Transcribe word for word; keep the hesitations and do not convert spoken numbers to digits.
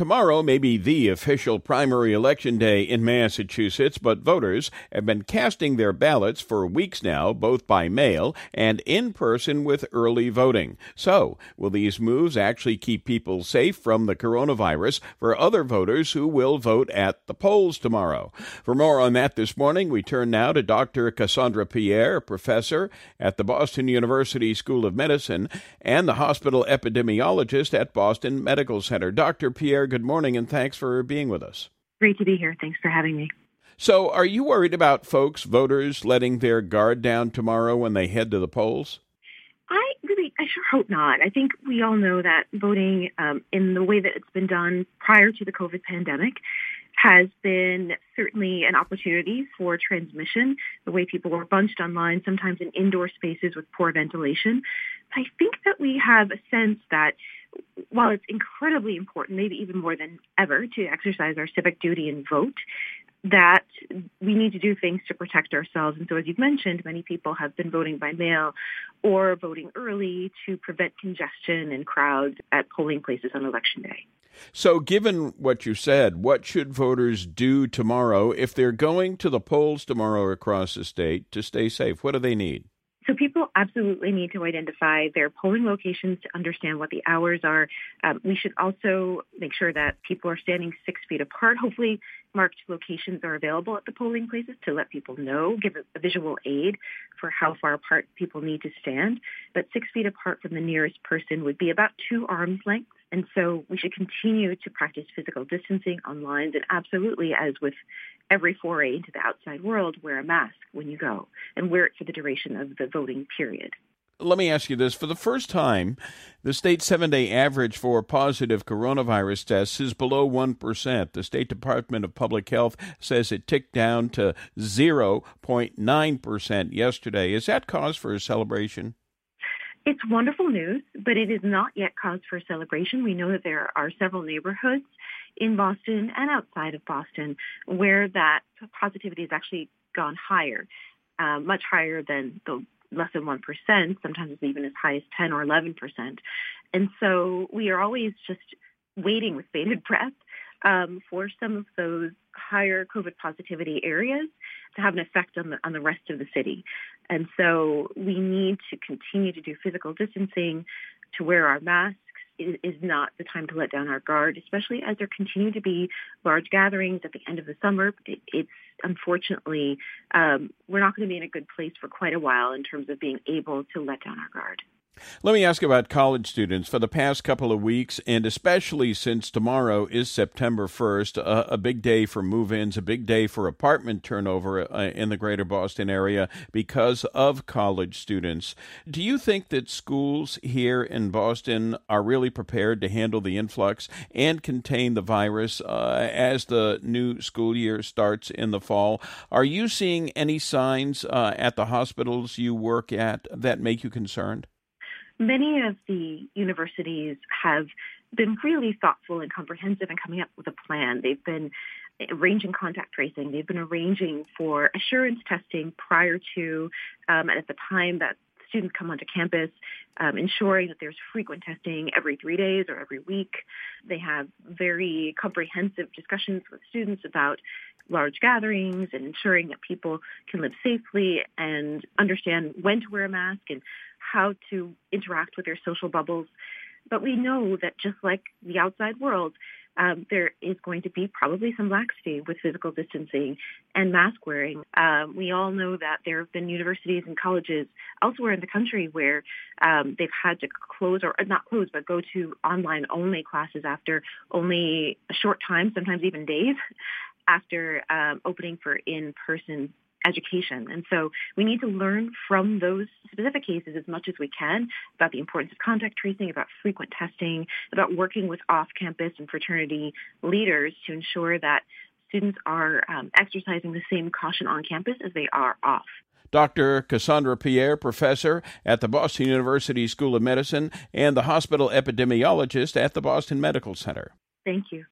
Tomorrow may be the official primary election day in Massachusetts, but voters have been casting their ballots for weeks now, both by mail and in person with early voting. So, will these moves actually keep people safe from the coronavirus for other voters who will vote at the polls tomorrow? For more on that this morning, we turn now to Doctor Cassandra Pierre, professor at the Boston University School of Medicine and the hospital epidemiologist at Boston Medical Center. Doctor Pierre, good morning, and thanks for being with us. Great to be here. Thanks for having me. So, are you worried about folks, voters, letting their guard down tomorrow when they head to the polls? I really, I sure hope not. I think we all know that voting um, in the way that it's been done prior to the COVID pandemic has been certainly an opportunity for transmission, the way people were bunched online, sometimes in indoor spaces with poor ventilation. I think that we have a sense that while it's incredibly important, maybe even more than ever, to exercise our civic duty and vote, that we need to do things to protect ourselves. And so, as you've mentioned, many people have been voting by mail or voting early to prevent congestion and crowds at polling places on Election Day. So, given what you said, what should voters do tomorrow if they're going to the polls tomorrow across the state to stay safe? What do they need? So people absolutely need to identify their polling locations to understand what the hours are. Um, we should also make sure that people are standing six feet apart. Hopefully, marked locations are available at the polling places to let people know, give a visual aid for how far apart people need to stand. But six feet apart from the nearest person would be about two arms lengths. And so we should continue to practice physical distancing on lines and absolutely, as with every foray into the outside world, wear a mask when you go and wear it for the duration of the voting period. Let me ask you this. For the first time, the state's seven-day average for positive coronavirus tests is below one percent. The State Department of Public Health says it ticked down to zero point nine percent yesterday. Is that cause for a celebration? It's wonderful news, but it is not yet cause for celebration. We know that there are several neighborhoods in Boston and outside of Boston where that positivity has actually gone higher, uh, much higher than the less than one percent, sometimes it's even as high as ten or eleven percent. And so we are always just waiting with bated breath um, for some of those higher COVID positivity areas to have an effect on the on the rest of the city. And so we need to continue to do physical distancing, to wear our masks. It is not the time to let down our guard, especially as there continue to be large gatherings at the end of the summer. It, it's unfortunately, um, we're not going to be in a good place for quite a while in terms of being able to let down our guard. Let me ask about college students. For the past couple of weeks, and especially since tomorrow is September first, a, a big day for move-ins, a big day for apartment turnover uh, in the greater Boston area because of college students. Do you think that schools here in Boston are really prepared to handle the influx and contain the virus uh, as the new school year starts in the fall? Are you seeing any signs uh, at the hospitals you work at that make you concerned? Many of the universities have been really thoughtful and comprehensive in coming up with a plan. They've been arranging contact tracing. They've been arranging for assurance testing prior to um, and at the time that students come onto campus, um, ensuring that there's frequent testing every three days or every week. They have very comprehensive discussions with students about large gatherings and ensuring that people can live safely and understand when to wear a mask and how to interact with their social bubbles. But we know that just like the outside world, um, there is going to be probably some laxity with physical distancing and mask wearing. Um, we all know that there have been universities and colleges elsewhere in the country where um, they've had to close, or not close, but go to online-only classes after only a short time, sometimes even days, after um, opening for in-person education. And so we need to learn from those specific cases as much as we can about the importance of contact tracing, about frequent testing, about working with off-campus and fraternity leaders to ensure that students are um, exercising the same caution on campus as they are off. Doctor Cassandra Pierre, professor at the Boston University School of Medicine and the hospital epidemiologist at the Boston Medical Center. Thank you.